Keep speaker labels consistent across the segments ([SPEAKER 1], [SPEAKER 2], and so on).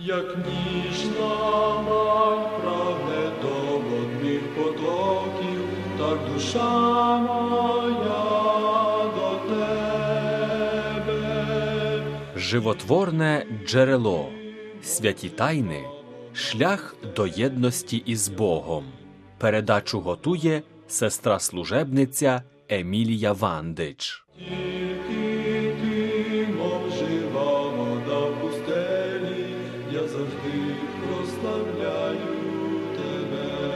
[SPEAKER 1] Як ніжна мать прагне до водних потоків, так душа моя до тебе.
[SPEAKER 2] Животворне джерело, святі тайни, шлях до єдності із Богом. Передачу готує сестра-служебниця Емілія Вандич.
[SPEAKER 1] Тільки ти, мов жива вода в пустелі, я завжди прославляю тебе.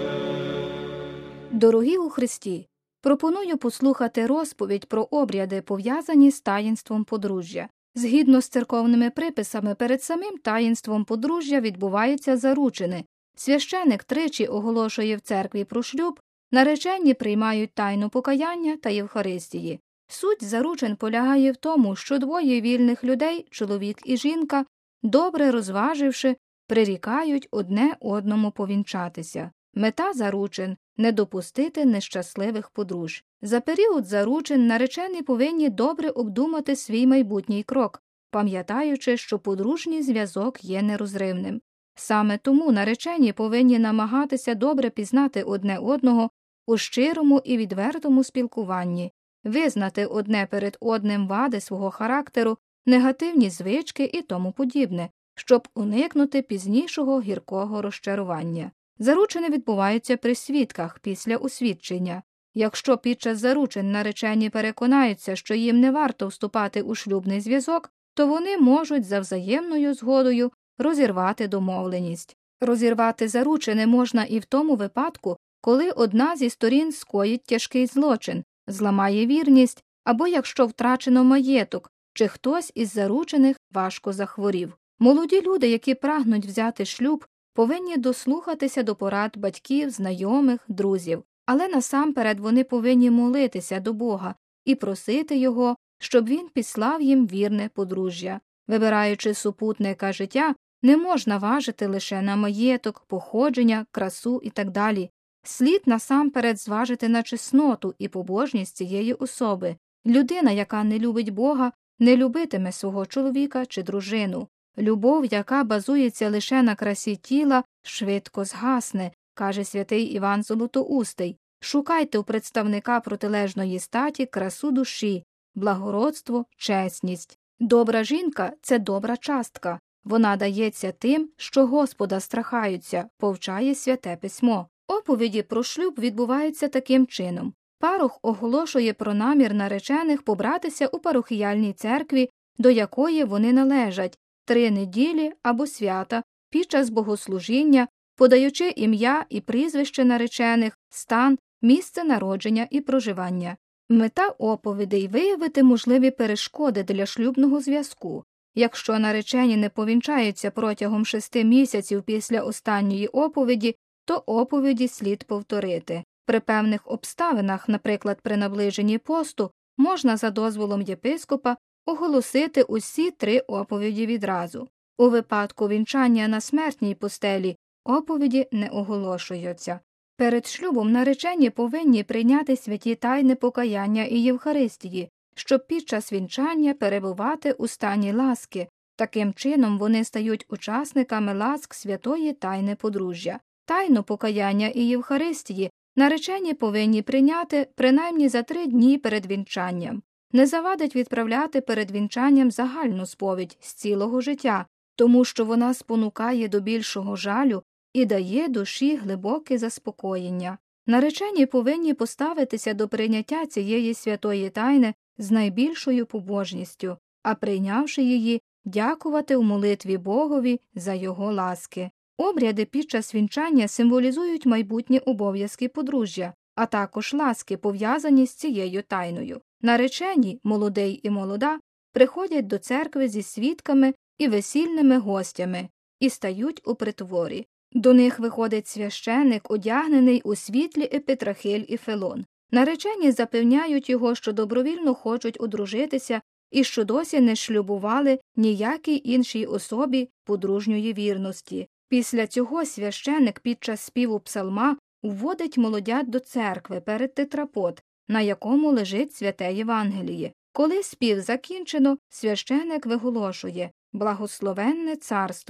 [SPEAKER 3] Дорогі у Христі, пропоную послухати розповідь про обряди, пов'язані з таїнством подружжя. Згідно з церковними приписами, перед самим таїнством подружжя відбуваються заручини. Священик тричі оголошує в церкві про шлюб, наречені приймають тайну покаяння та Євхаристії. Суть заручин полягає в тому, що двоє вільних людей, чоловік і жінка, добре розваживши, прирікають одне одному повінчатися. Мета заручин – не допустити нещасливих подружжя. За період заручин наречені повинні добре обдумати свій майбутній крок, пам'ятаючи, що подружній зв'язок є нерозривним. Саме тому наречені повинні намагатися добре пізнати одне одного у щирому і відвертому спілкуванні, визнати одне перед одним вади свого характеру, негативні звички і тому подібне, щоб уникнути пізнішого гіркого розчарування. Заручини відбуваються при свідках після освідчення. Якщо під час заручин наречені переконаються, що їм не варто вступати у шлюбний зв'язок, то вони можуть за взаємною згодою розірвати домовленість. Розірвати заручини можна і в тому випадку, коли одна зі сторін скоїть тяжкий злочин, зламає вірність, або якщо втрачено маєток, чи хтось із заручених важко захворів. Молоді люди, які прагнуть взяти шлюб, повинні дослухатися до порад батьків, знайомих, друзів. Але насамперед вони повинні молитися до Бога і просити Його, щоб Він післав їм вірне подружжя. Вибираючи супутника життя, не можна важити лише на маєток, походження, красу і так далі. Слід насамперед зважити на чесноту і побожність цієї особи. Людина, яка не любить Бога, не любитиме свого чоловіка чи дружину. Любов, яка базується лише на красі тіла, швидко згасне, каже святий Іван Золотоустий. Шукайте у представника протилежної статі красу душі, благородство, чесність. Добра жінка – це добра частка. Вона дається тим, що Господа страхаються, повчає Святе Письмо. Оповіді про шлюб відбуваються таким чином. Парох оголошує про намір наречених побратися у парохіяльній церкві, до якої вони належать, 3 неділі або свята, під час богослужіння, подаючи ім'я і прізвище наречених, стан, місце народження і проживання. Мета оповідей – виявити можливі перешкоди для шлюбного зв'язку. Якщо наречені не повінчаються протягом 6 місяців після останньої оповіді, то оповіді слід повторити. При певних обставинах, наприклад, при наближенні посту, можна за дозволом єпископа оголосити усі 3 оповіді відразу. У випадку вінчання на смертній постелі оповіді не оголошуються. Перед шлюбом наречені повинні прийняти святі тайни покаяння і Євхаристії, щоб під час вінчання перебувати у стані ласки. Таким чином вони стають учасниками ласк святої тайни подружжя. Тайну покаяння і Євхаристії наречені повинні прийняти принаймні за 3 дні перед вінчанням. Не завадить відправляти перед вінчанням загальну сповідь з цілого життя, тому що вона спонукає до більшого жалю і дає душі глибоке заспокоєння. Наречені повинні поставитися до прийняття цієї святої тайни з найбільшою побожністю, а прийнявши її, дякувати у молитві Богові за його ласки. Обряди під час вінчання символізують майбутні обов'язки подружжя, а також ласки, пов'язані з цією тайною. Наречені, молодий і молода, приходять до церкви зі свідками і весільними гостями і стають у притворі. До них виходить священик, одягнений у світлі епитрахиль і фелон. Наречені запевняють його, що добровільно хочуть одружитися і що досі не шлюбували ніякій іншій особі подружньої вірності. Після цього священик під час співу псалма вводить молодят до церкви перед тетрапот, на якому лежить святе Євангеліє. Коли спів закінчено, священик виголошує «Благословенне царство»,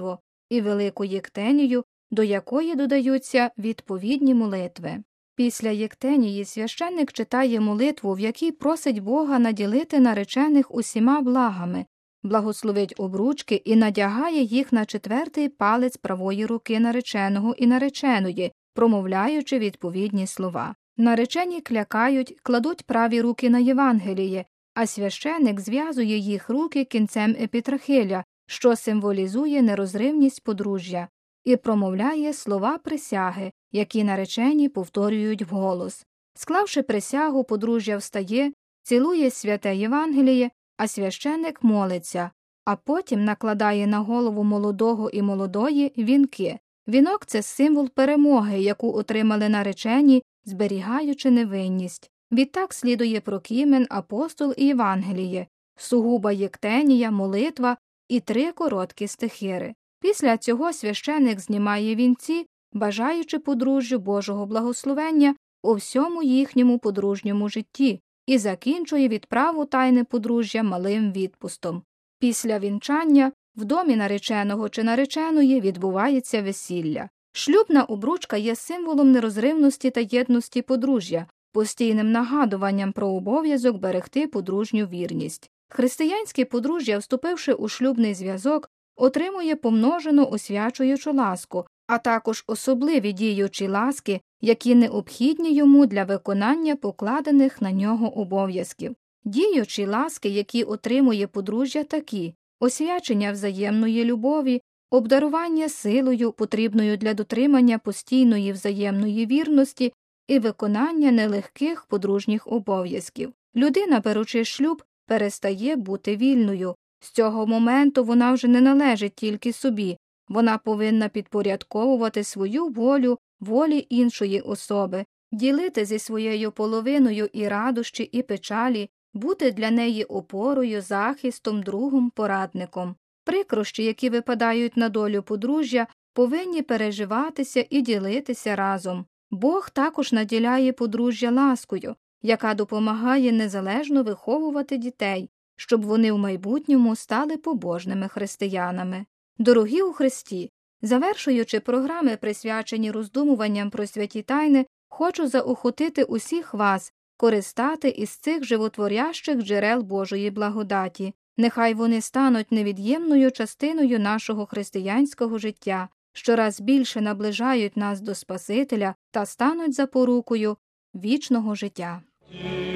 [SPEAKER 3] і велику єктенію, до якої додаються відповідні молитви. Після єктенії священник читає молитву, в якій просить Бога наділити наречених усіма благами, благословить обручки і надягає їх на 4-й палець правої руки нареченого і нареченої, промовляючи відповідні слова. Наречені клякають, кладуть праві руки на Євангеліє, а священик зв'язує їх руки кінцем епітрахиля, що символізує нерозривність подружжя, і промовляє слова присяги, які наречені повторюють вголос. Склавши присягу, подружжя встає, цілує святе Євангеліє, а священик молиться, а потім накладає на голову молодого і молодої вінки. Вінок – це символ перемоги, яку отримали наречені, зберігаючи невинність. Відтак слідує прокімен, апостол і Євангеліє, сугуба єктенія, молитва і 3 короткі стихири. Після цього священик знімає вінці, бажаючи подружжю Божого благословення у всьому їхньому подружньому житті, і закінчує відправу тайни подружжя малим відпустом. Після вінчання в домі нареченого чи нареченої відбувається весілля. Шлюбна обручка є символом нерозривності та єдності подружжя, постійним нагадуванням про обов'язок берегти подружню вірність. Християнське подружжя, вступивши у шлюбний зв'язок, отримує помножену освячуючу ласку, а також особливі діючі ласки, які необхідні йому для виконання покладених на нього обов'язків. Діючі ласки, які отримує подружжя, такі: освячення взаємної любові, обдарування силою, потрібною для дотримання постійної взаємної вірності і виконання нелегких подружніх обов'язків. Людина, беручи шлюб, перестає бути вільною. З цього моменту вона вже не належить тільки собі, вона повинна підпорядковувати свою волю волі іншої особи, ділити зі своєю половиною і радощі, і печалі, бути для неї опорою, захистом, другом, порадником. Прикрощі, які випадають на долю подружжя, повинні переживатися і ділитися разом. Бог також наділяє подружжя ласкою, яка допомагає незалежно виховувати дітей, щоб вони в майбутньому стали побожними християнами. Дорогі у Христі, завершуючи програми, присвячені роздумуванням про святі тайни, хочу заохотити усіх вас користати із цих животворящих джерел Божої благодаті. Нехай вони стануть невід'ємною частиною нашого християнського життя, щораз більше наближають нас до Спасителя та стануть запорукою вічного життя.